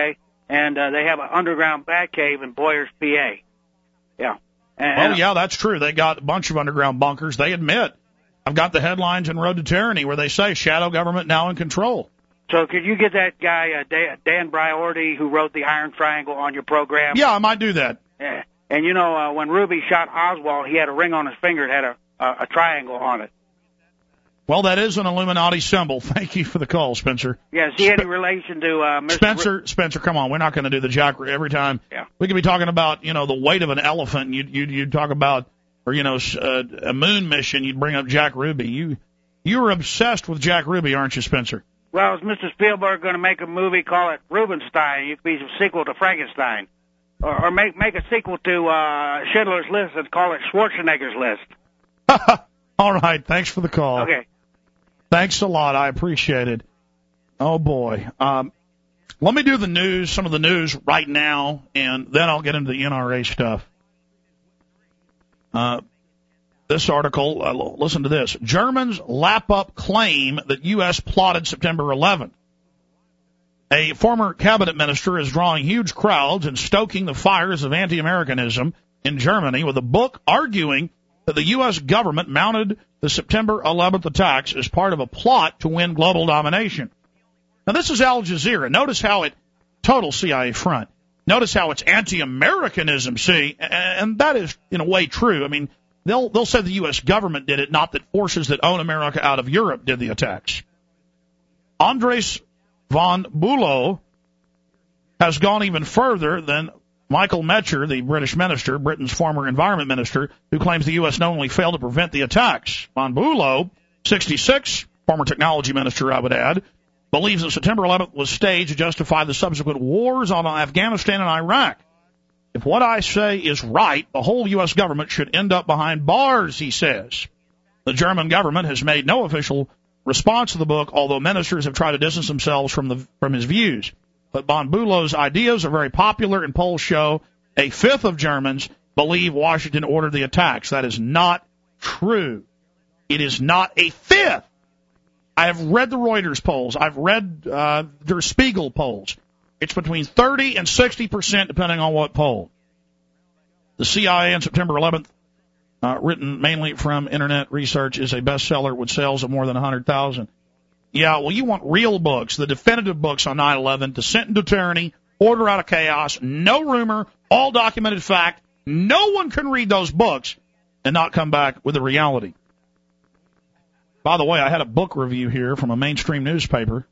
and they have an underground bat cave in Boyers, PA. Yeah. Yeah, that's true. They got a bunch of underground bunkers. They admit. I've got the headlines in Road to Tyranny where they say shadow government now in control. So could you get that guy, Dan Briorty, who wrote the Iron Triangle, on your program? Yeah, I might do that. Yeah. And, when Ruby shot Oswald, he had a ring on his finger that had a triangle on it. Well, that is an Illuminati symbol. Thank you for the call, Spencer. Yeah, is he any relation to Mr. Spencer, come on. We're not going to do the Jack every time. Yeah. We could be talking about, the weight of an elephant, and you'd talk about, or, a moon mission, you'd bring up Jack Ruby. You're obsessed with Jack Ruby, aren't you, Spencer? Well, is Mr. Spielberg going to make a movie, call it Rubenstein? It could be a sequel to Frankenstein. Or make a sequel to Schindler's List and call it Schwarzenegger's List. All right, thanks for the call. Okay. Thanks a lot. I appreciate it. Oh, boy. Let me do the news, some of the news right now, and then I'll get into the NRA stuff. This article, listen to this. Germans lap up claim that U.S. plotted September 11th. A former cabinet minister is drawing huge crowds and stoking the fires of anti-Americanism in Germany with a book arguing that the U.S. government mounted the September 11th attacks as part of a plot to win global domination. Now, this is Al Jazeera. Notice how it total CIA front. Notice how it's anti-Americanism, see, and that is, in a way, true. I mean, they'll say the U.S. government did it, not that forces that own America out of Europe did the attacks. Andres von Bülow has gone even further than Michael Metzger, the British minister, Britain's former environment minister, who claims the U.S. not only failed to prevent the attacks. Von Bülow, 66, former technology minister, I would add, believes that September 11th was staged to justify the subsequent wars on Afghanistan and Iraq. If what I say is right, the whole U.S. government should end up behind bars, he says. The German government has made no official response to the book, although ministers have tried to distance themselves from his views. But von Bülow's ideas are very popular, and polls show a fifth of Germans believe Washington ordered the attacks. That is not true. It is not a fifth. I have read the Reuters polls. I've read Der Spiegel polls. It's between 30 and 60%, depending on what poll. The CIA on September 11th, written mainly from Internet research, is a bestseller with sales of more than 100,000. Yeah, well, you want real books, the definitive books on 9/11, Descent into Tyranny, Order Out of Chaos, no rumor, all documented fact. No one can read those books and not come back with the reality. By the way, I had a book review here from a mainstream newspaper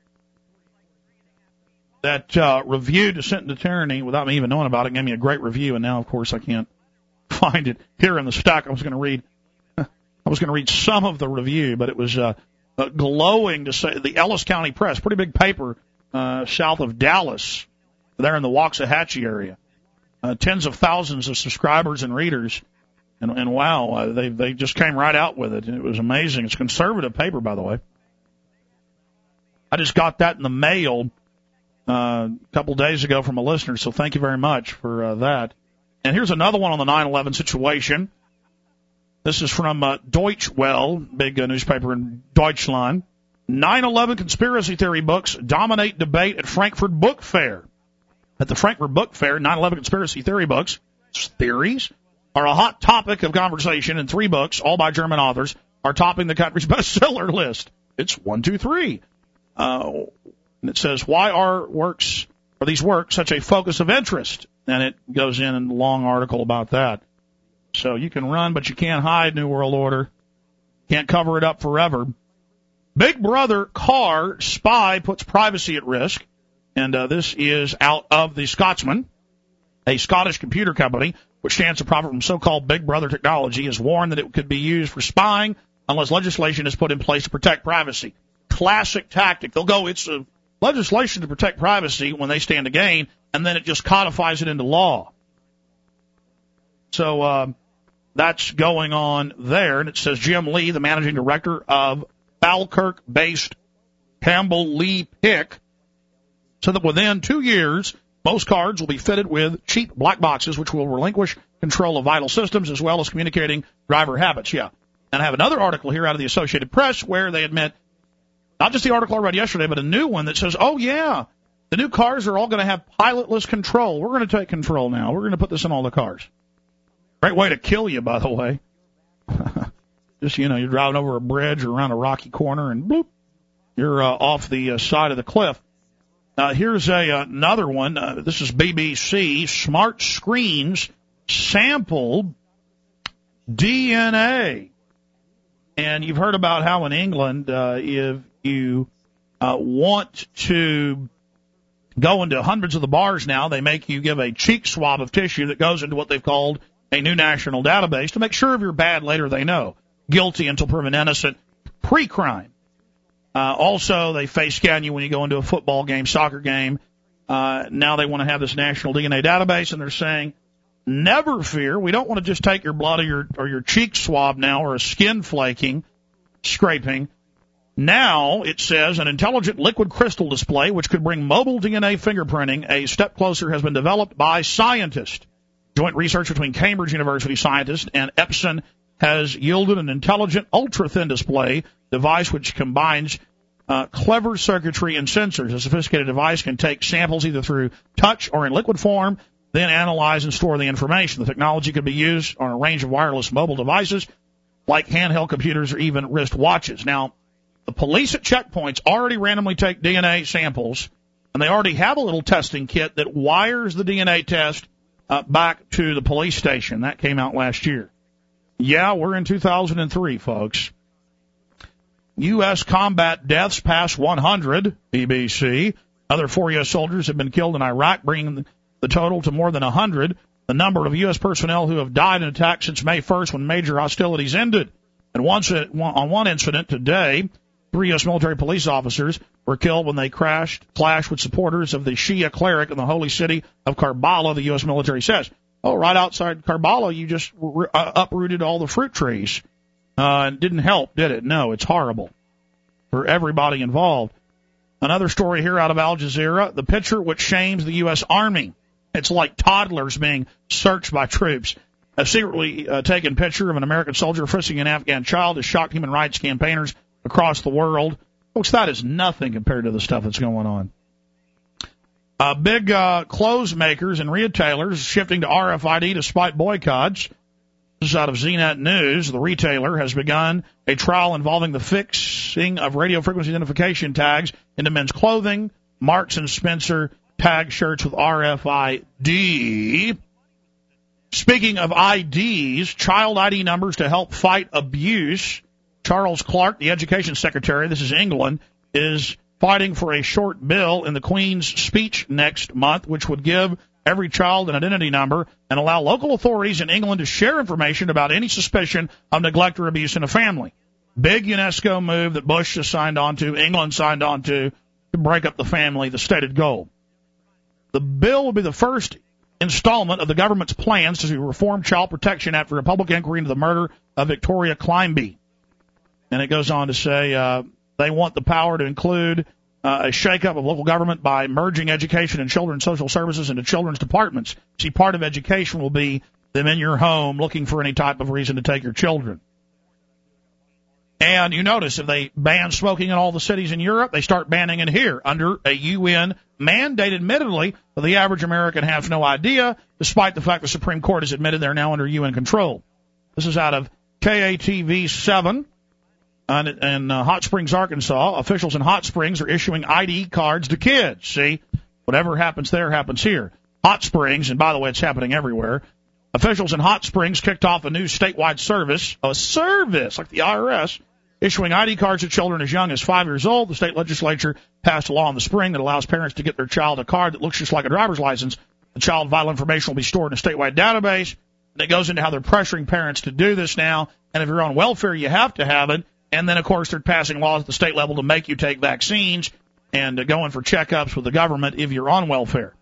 that reviewed Descent into Tyranny without me even knowing about it, gave me a great review, and now, of course, I can't find it here in the stack. I was going to read some of the review, but it was glowing to say the Ellis County Press, pretty big paper south of Dallas, there in the Waxahachie area. Tens of thousands of subscribers and readers, and wow, they just came right out with it, and it was amazing. It's a conservative paper, by the way. I just got that in the mail a couple days ago from a listener, so thank you very much for that. And here's another one on the 9/11 situation. This is from Deutsche Welle, big newspaper in Deutschland. 9/11 conspiracy theory books dominate debate at Frankfurt Book Fair. At the Frankfurt Book Fair, 9/11 conspiracy theory books, theories, are a hot topic of conversation, and 3 books, all by German authors, are topping the country's bestseller list. It's 1, 2, 3. And it says, why are these works such a focus of interest? And it goes in a long article about that. So you can run, but you can't hide, New World Order. Can't cover it up forever. Big Brother Car spy puts privacy at risk. And this is out of the Scotsman. A Scottish computer company, which stands to profit from so-called Big Brother technology, has warned that it could be used for spying unless legislation is put in place to protect privacy. Classic tactic. They'll go, it's legislation to protect privacy when they stand to gain, and then it just codifies it into law. So that's going on there. And it says Jim Lee, the managing director of Falkirk-based Campbell Lee Pick, said that within 2 years, most cards will be fitted with cheap black boxes, which will relinquish control of vital systems as well as communicating driver habits. Yeah. And I have another article here out of the Associated Press where they admit, not just the article I read yesterday, but a new one that says, oh, yeah, The new cars are all going to have pilotless control. We're going to take control now. We're going to put this in all the cars. Great way to kill you, by the way. Just, you're driving over a bridge or around a rocky corner and bloop, you're off the side of the cliff. Here's another one. This is BBC. Smart screens sample DNA. And you've heard about how in England, if you want to go into hundreds of the bars now, they make you give a cheek swab of tissue that goes into what they've called a new national database to make sure if you're bad later they know. Guilty until proven innocent, pre-crime. Also, they face scan you when you go into a football game, soccer game. Now they want to have this national DNA database, and they're saying, never fear. We don't want to just take your blood or your cheek swab now or a skin scraping. Now, it says, an intelligent liquid crystal display, which could bring mobile DNA fingerprinting a step closer, has been developed by scientists. Joint research between Cambridge University scientists and Epson has yielded an intelligent ultra-thin display device which combines clever circuitry and sensors. A sophisticated device can take samples either through touch or in liquid form, then analyze and store the information. The technology could be used on a range of wireless mobile devices like handheld computers or even wrist watches. Now, the police at checkpoints already randomly take DNA samples, and they already have a little testing kit that wires the DNA test back to the police station. That came out last year. Yeah, we're in 2003, folks. U.S. combat deaths pass 100, BBC. Other 4 U.S. soldiers have been killed in Iraq, bringing the total to more than 100. The number of U.S. personnel who have died in attacks since May 1st when major hostilities ended. And on one incident today, 3 U.S. military police officers were killed when they clashed with supporters of the Shia cleric in the holy city of Karbala, the U.S. military says. Oh, right outside Karbala, you just uprooted all the fruit trees. It didn't help, did it? No, it's horrible for everybody involved. Another story here out of Al Jazeera, the picture which shames the U.S. Army. It's like toddlers being searched by troops. A secretly taken picture of an American soldier frisking an Afghan child has shocked human rights campaigners across the world. Folks, that is nothing compared to the stuff that's going on. Big clothes makers and retailers shifting to RFID despite boycotts. This is out of ZNet News. The retailer has begun a trial involving the fixing of radio frequency identification tags into men's clothing. Marks and Spencer tag shirts with RFID. Speaking of IDs, child ID numbers to help fight abuse. Charles Clarke, the Education Secretary, this is England, is fighting for a short bill in the Queen's speech next month, which would give every child an identity number and allow local authorities in England to share information about any suspicion of neglect or abuse in a family. Big UNESCO move that Bush has signed on to, England signed on to break up the family, the stated goal. The bill will be the first installment of the government's plans to reform child protection after a public inquiry into the murder of Victoria Climbie. And it goes on to say they want the power to include a shakeup of local government by merging education and children's social services into children's departments. See, part of education will be them in your home looking for any type of reason to take your children. And you notice if they ban smoking in all the cities in Europe, they start banning it here under a UN mandate, admittedly, but the average American has no idea, despite the fact the Supreme Court has admitted they're now under UN control. This is out of KATV 7. In Hot Springs, Arkansas, officials in Hot Springs are issuing ID cards to kids. See, whatever happens there happens here. Hot Springs, and by the way, it's happening everywhere. Officials in Hot Springs kicked off a new statewide service like the IRS, issuing ID cards to children as young as 5 years old. The state legislature passed a law in the spring that allows parents to get their child a card that looks just like a driver's license. The child vital information will be stored in a statewide database, and it goes into how they're pressuring parents to do this now. And if you're on welfare, you have to have it. And then, of course, they're passing laws at the state level to make you take vaccines and go in for checkups with the government if you're on welfare.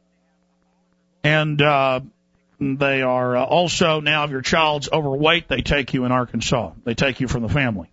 And they are also, now if your child's overweight, they take you in Arkansas. They take you from the family.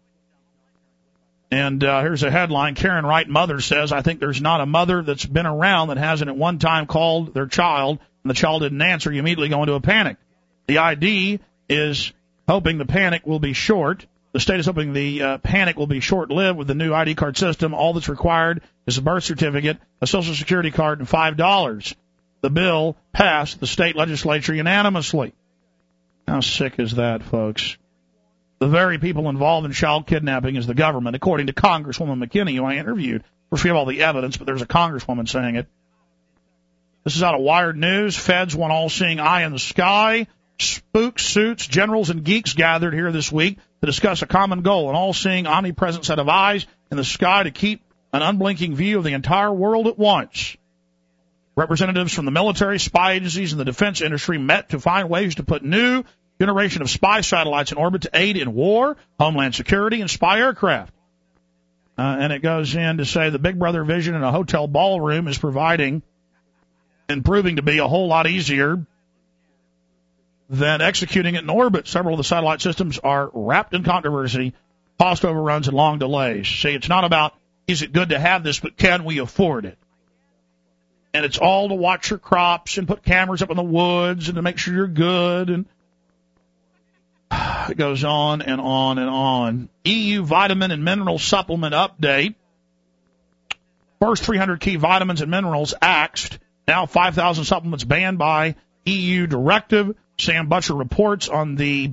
And here's a headline. Karen Wright, mother, says, I think there's not a mother that's been around that hasn't at one time called their child, and the child didn't answer. You immediately go into a panic. The ID is hoping the panic will be short. The state is hoping the panic will be short-lived with the new ID card system. All that's required is a birth certificate, a Social Security card, and $5. The bill passed the state legislature unanimously. How sick is that, folks? The very people involved in child kidnapping is the government, according to Congresswoman McKinney, who I interviewed. We have all the evidence, but there's a congresswoman saying it. This is out of Wired News. Feds want all-seeing eye in the sky. Spooks, suits, generals, and geeks gathered here this week to discuss a common goal, an all-seeing, omnipresent set of eyes in the sky to keep an unblinking view of the entire world at once. Representatives from the military, spy agencies, and the defense industry met to find ways to put new generation of spy satellites in orbit to aid in war, homeland security, and spy aircraft. And it goes in to say the Big Brother vision in a hotel ballroom is providing and proving to be a whole lot easier than executing it in orbit. Several of the satellite systems are wrapped in controversy, cost overruns, and long delays. See, it's not about, is it good to have this, but can we afford it? And it's all to watch your crops and put cameras up in the woods and to make sure you're good. And it goes on and on and on. EU vitamin and mineral supplement update. First 300 key vitamins and minerals axed. Now 5,000 supplements banned by EU directive. Sam Butcher reports on the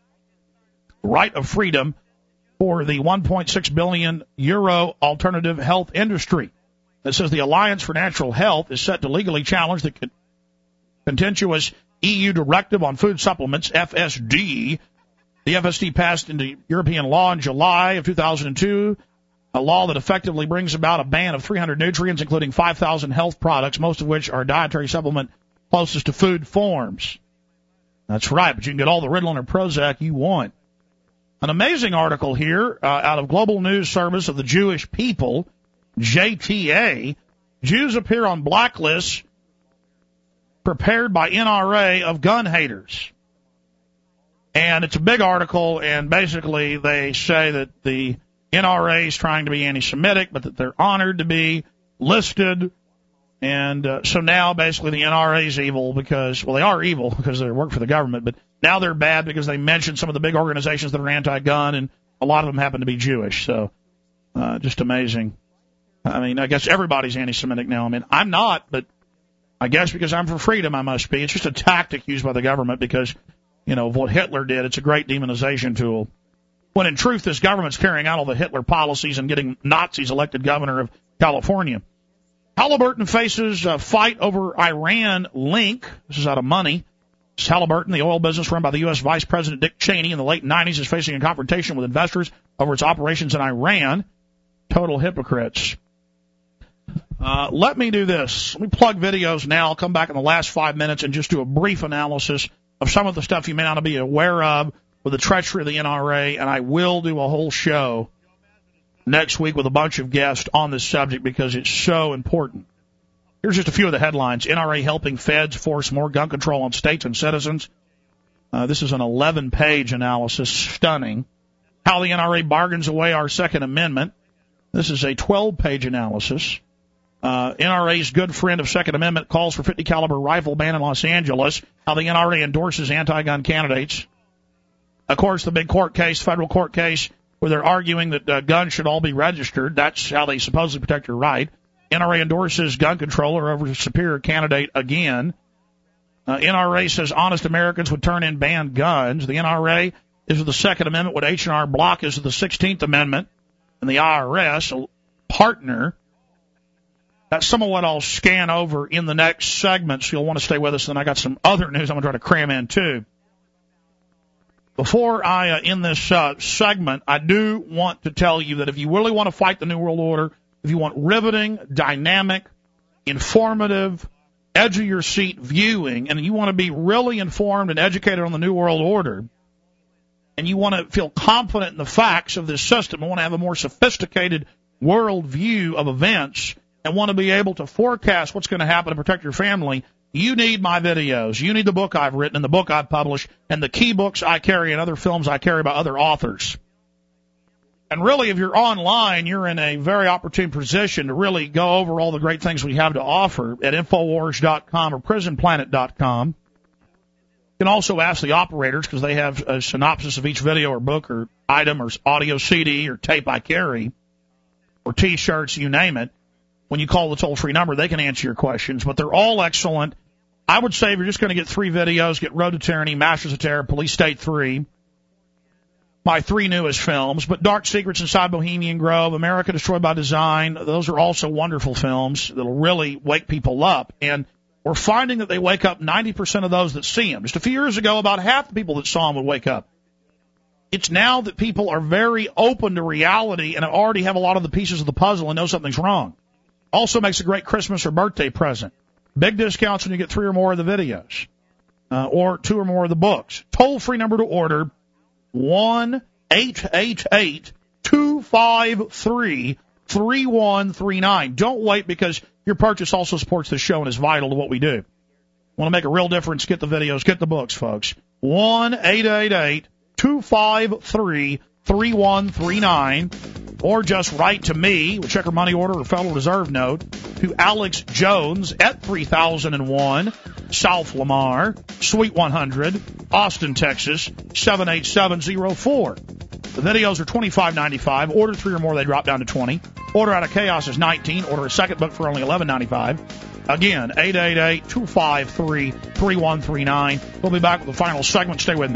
right of freedom for the 1.6 billion euro alternative health industry. It says the Alliance for Natural Health is set to legally challenge the contentious EU directive on food supplements, FSD. The FSD passed into European law in July of 2002, a law that effectively brings about a ban of 300 nutrients, including 5,000 health products, most of which are dietary supplement closest to food forms. That's right, but you can get all the Ritalin or Prozac you want. An amazing article here out of Global News Service of the Jewish People, JTA. Jews appear on blacklists prepared by NRA of gun haters. And it's a big article, and basically they say that the NRA is trying to be anti-Semitic, but that they're honored to be listed. And so now basically the NRA is evil because, well, they are evil because they work for the government, but now they're bad because they mentioned some of the big organizations that are anti-gun, and a lot of them happen to be Jewish. So just amazing. I mean, I guess everybody's anti-Semitic now. I mean, I'm not, but I guess because I'm for freedom, I must be. It's just a tactic used by the government because, you know, of what Hitler did. It's a great demonization tool. When in truth, this government's carrying out all the Hitler policies and getting Nazis elected governor of California. Halliburton faces a fight over Iran link. This is out of Money. Halliburton, the oil business run by the U.S. Vice President Dick Cheney in the late 90s, is facing a confrontation with investors over its operations in Iran. Total hypocrites. Let me do this. Let me plug videos now. I'll come back in the last 5 minutes and just do a brief analysis of some of the stuff you may not be aware of with the treachery of the NRA, and I will do a whole show next week with a bunch of guests on this subject because it's so important. Here's just a few of the headlines. NRA helping feds force more gun control on states and citizens. This is an 11-page analysis. Stunning. How the NRA bargains away our Second Amendment. This is a 12-page analysis. NRA's good friend of Second Amendment calls for 50 caliber rifle ban in Los Angeles. How the NRA endorses anti-gun candidates. Of course, the big court case, federal court case, where they're arguing that guns should all be registered. That's how they supposedly protect your right. NRA endorses gun controller over a superior candidate again. NRA says honest Americans would turn in banned guns. The NRA is with the Second Amendment what H&R Block is with the 16th Amendment. And the IRS, a partner. That's some of what I'll scan over in the next segment, so you'll want to stay with us. And I got some other news I'm going to try to cram in, too. Before I end this segment, I do want to tell you that if you really want to fight the New World Order, if you want riveting, dynamic, informative, edge-of-your-seat viewing, and you want to be really informed and educated on the New World Order, and you want to feel confident in the facts of this system and want to have a more sophisticated world view of events and want to be able to forecast what's going to happen to protect your family, you need my videos. You need the book I've written and the book I've published and the key books I carry and other films I carry by other authors. And really, if you're online, you're in a very opportune position to really go over all the great things we have to offer at Infowars.com or PrisonPlanet.com. You can also ask the operators, because they have a synopsis of each video or book or item or audio CD or tape I carry or T-shirts, you name it. When you call the toll-free number, they can answer your questions. But they're all excellent. I would say if you're just going to get 3 videos, get Road to Tyranny, Masters of Terror, Police State 3, my 3 newest films. But Dark Secrets Inside Bohemian Grove, America Destroyed by Design, those are also wonderful films that'll really wake people up. And we're finding that they wake up 90% of those that see them. Just a few years ago, about half the people that saw them would wake up. It's now that people are very open to reality and already have a lot of the pieces of the puzzle and know something's wrong. Also makes a great Christmas or birthday present. Big discounts when you get 3 or more of the videos or 2 or more of the books. Toll-free number to order, 1-888-253-3139. Don't wait, because your purchase also supports the show and is vital to what we do. Want to make a real difference? Get the videos, get the books, folks. 1-888-253-3139. Or just write to me with check or money order or Federal Reserve note to Alex Jones at 3001 South Lamar, Suite 100, Austin, Texas, 78704. The videos are $25.95. Order 3 or more, they drop down to $20. Order out of Chaos is $19. Order a second book for only $11.95. Again, 888-253-3139. We'll be back with the final segment. Stay with me.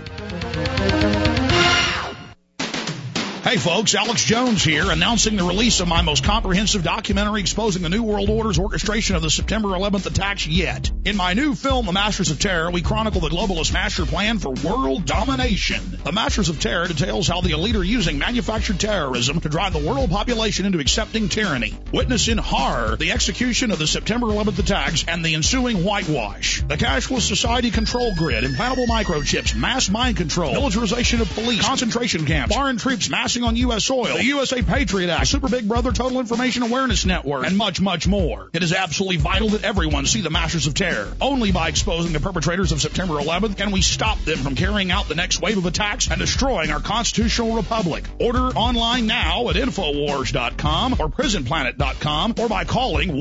Hey folks, Alex Jones here, announcing the release of my most comprehensive documentary exposing the New World Order's orchestration of the September 11th attacks yet. In my new film, The Masters of Terror, we chronicle the globalist master plan for world domination. The Masters of Terror details how the elite are using manufactured terrorism to drive the world population into accepting tyranny. Witness in horror the execution of the September 11th attacks and the ensuing whitewash. The cashless society control grid, implantable microchips, mass mind control, militarization of police, concentration camps, foreign troops massing on U.S. soil, the USA Patriot Act, Super Big Brother Total Information Awareness Network, and much, much more. It is absolutely vital that everyone see the Masters of Terror. Only by exposing the perpetrators of September 11th can we stop them from carrying out the next wave of attacks and destroying our constitutional republic. Order online now at Infowars.com or PrisonPlanet.com or by calling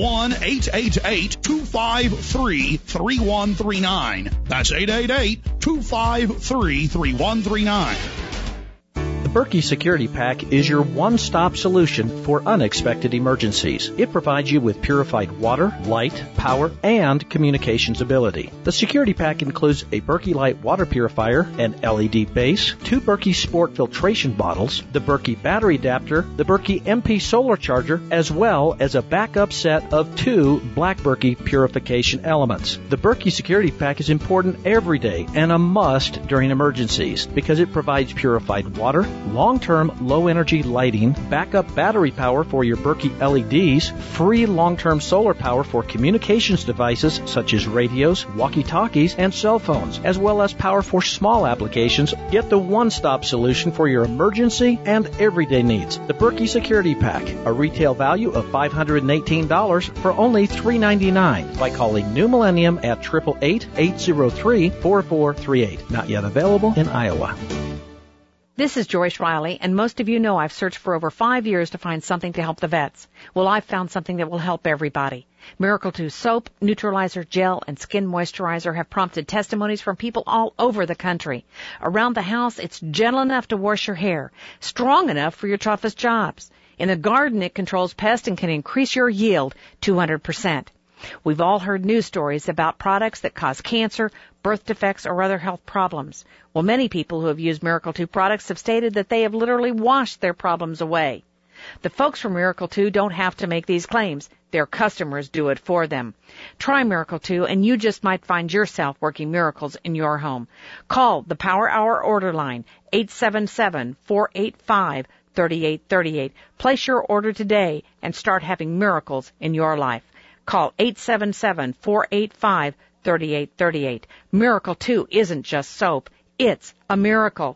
1-888-253-3139. That's 888-253-3139. The Berkey Security Pack is your one-stop solution for unexpected emergencies. It provides you with purified water, light, power, and communications ability. The Security Pack includes a Berkey Light water purifier, an LED base, 2 Berkey Sport filtration bottles, the Berkey battery adapter, the Berkey MP solar charger, as well as a backup set of 2 Black Berkey purification elements. The Berkey Security Pack is important every day and a must during emergencies because it provides purified water, long-term low-energy lighting, backup battery power for your Berkey LEDs, free long-term solar power for communications devices such as radios, walkie-talkies, and cell phones, as well as power for small applications. Get the one-stop solution for your emergency and everyday needs. The Berkey Security Pack, a retail value of $518 for only $399 by calling New Millennium at 888-803-4438. Not yet available in Iowa. This is Joyce Riley, and most of you know I've searched for over 5 years to find something to help the vets. Well, I've found something that will help everybody. Miracle 2 soap, neutralizer, gel, and skin moisturizer have prompted testimonies from people all over the country. Around the house, it's gentle enough to wash your hair, strong enough for your toughest jobs. In the garden, it controls pests and can increase your yield 200%. We've all heard news stories about products that cause cancer, birth defects, or other health problems. Well, many people who have used Miracle 2 products have stated that they have literally washed their problems away. The folks from Miracle 2 don't have to make these claims. Their customers do it for them. Try Miracle 2 and you just might find yourself working miracles in your home. Call the Power Hour order line, 877-485-3838. Place your order today and start having miracles in your life. Call 877-485-3838. Miracle 2 isn't just soap. It's a miracle.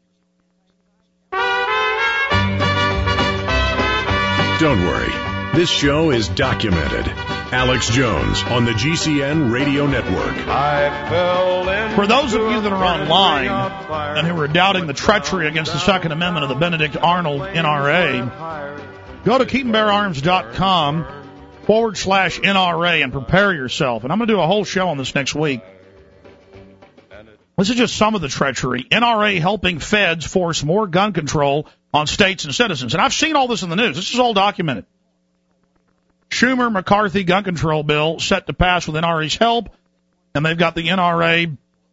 Don't worry. This show is documented. Alex Jones on the GCN Radio Network. For those of you that are online and who are doubting the treachery against the Second Amendment of the Benedict Arnold NRA, go to KeatonBearArms.com/NRA and prepare yourself. And I'm going to do a whole show on this next week. This is just some of the treachery. NRA helping feds force more gun control on states and citizens. And I've seen all this in the news. This is all documented. Schumer-McCarthy gun control bill set to pass with NRA's help, and they've got the NRA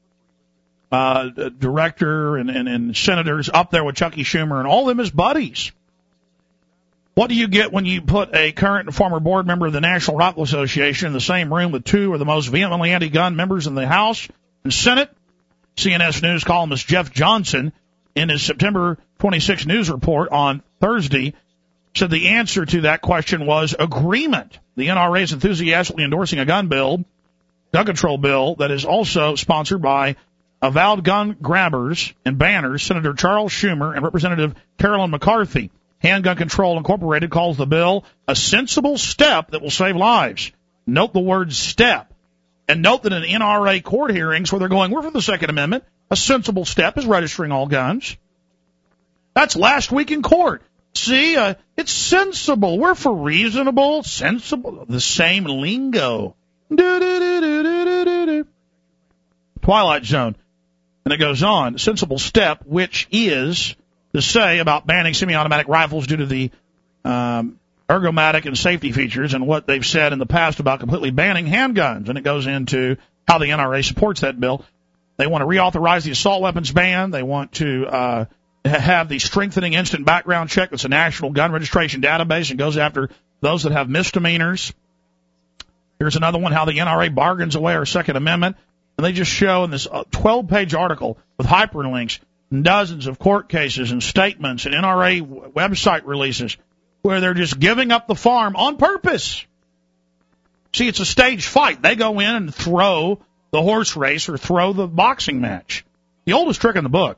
director and senators up there with Chucky Schumer and all of them as buddies. What do you get when you put a current and former board member of the National Rifle Association in the same room with two of the most vehemently anti-gun members in the House and Senate? CNS News columnist Jeff Johnson, in his September 26 news report on Thursday, said the answer to that question was agreement. The NRA is enthusiastically endorsing a gun control bill that is also sponsored by avowed gun grabbers and banners, Senator Charles Schumer and Representative Carolyn McCarthy. Handgun Control Incorporated calls the bill a sensible step that will save lives. Note the word step. And note that in NRA court hearings where they're going, we're for the Second Amendment, a sensible step is registering all guns. That's last week in court. See, it's sensible. We're for reasonable, sensible, the same lingo. Twilight Zone. And it goes on, sensible step, which is to say about banning semi-automatic rifles due to the ergomatic and safety features and what they've said in the past about completely banning handguns. And it goes into how the NRA supports that bill. They want to reauthorize the assault weapons ban. They want to have the strengthening instant background check. It's a national gun registration database and goes after those that have misdemeanors. Here's another one, how the NRA bargains away our Second Amendment. And they just show in this 12-page article with hyperlinks dozens of court cases and statements and NRA website releases where they're just giving up the farm on purpose. See, it's a staged fight. They go in and throw the horse race or throw the boxing match. The oldest trick in the book.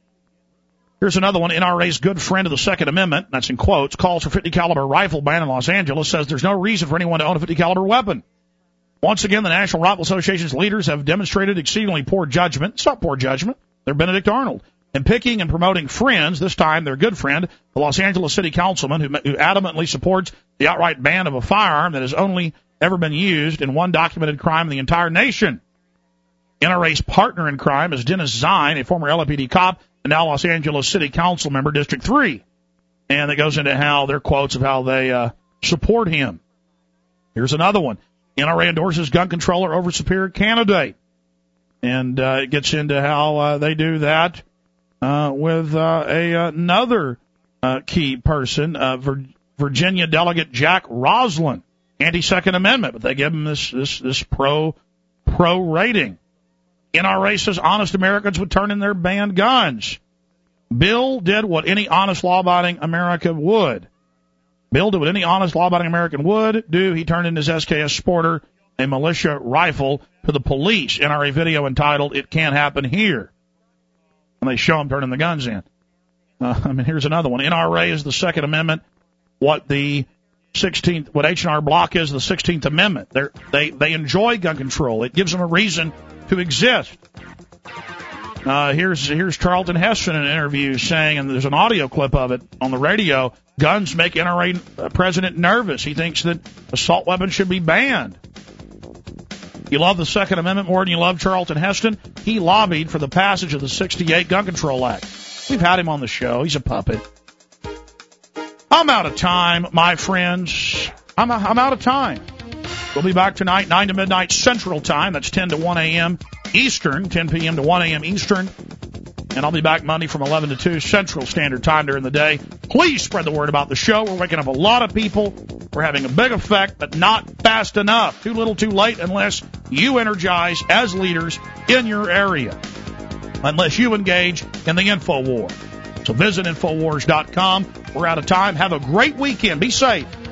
Here's another one. NRA's good friend of the Second Amendment, that's in quotes, calls for .50 caliber rifle ban in Los Angeles, says there's no reason for anyone to own a .50 caliber weapon. Once again, the National Rifle Association's leaders have demonstrated exceedingly poor judgment. It's not poor judgment. They're Benedict Arnold. And picking and promoting friends, this time their good friend, the Los Angeles City Councilman, who adamantly supports the outright ban of a firearm that has only ever been used in one documented crime in the entire nation. NRA's partner in crime is Dennis Zine, a former LAPD cop, and now Los Angeles City Council member, District 3. And it goes into how their quotes of how they support him. Here's another one. NRA endorses gun controller over superior candidate. And it gets into how they do that with another key person, Virginia Delegate Jack Roslin, anti-Second Amendment, but they give him this pro rating. NRA says honest Americans would turn in their banned guns. Bill did what any honest law-abiding American would. Bill did what any honest law-abiding American would do. He turned in his SKS Sporter, a militia rifle, to the police. NRA video entitled, "It Can't Happen Here." And they show him turning the guns in. Here's another one. NRA is the Second Amendment. What H&R Block is the 16th Amendment. They enjoy gun control. It gives them a reason to exist. Here's Charlton Heston in an interview saying, and there's an audio clip of it on the radio, guns make NRA president nervous. He thinks that assault weapons should be banned. You love the Second Amendment more than you love Charlton Heston? He lobbied for the passage of the 68 Gun Control Act. We've had him on the show. He's a puppet. I'm out of time, my friends. I'm out of time. We'll be back tonight, 9 to midnight Central Time. That's 10 to 1 a.m. Eastern, 10 p.m. to 1 a.m. Eastern. And I'll be back Monday from 11 to 2 Central Standard Time during the day. Please spread the word about the show. We're waking up a lot of people. We're having a big effect, but not fast enough. Too little, too late, unless you energize as leaders in your area. Unless you engage in the info war. So visit Infowars.com. We're out of time. Have a great weekend. Be safe.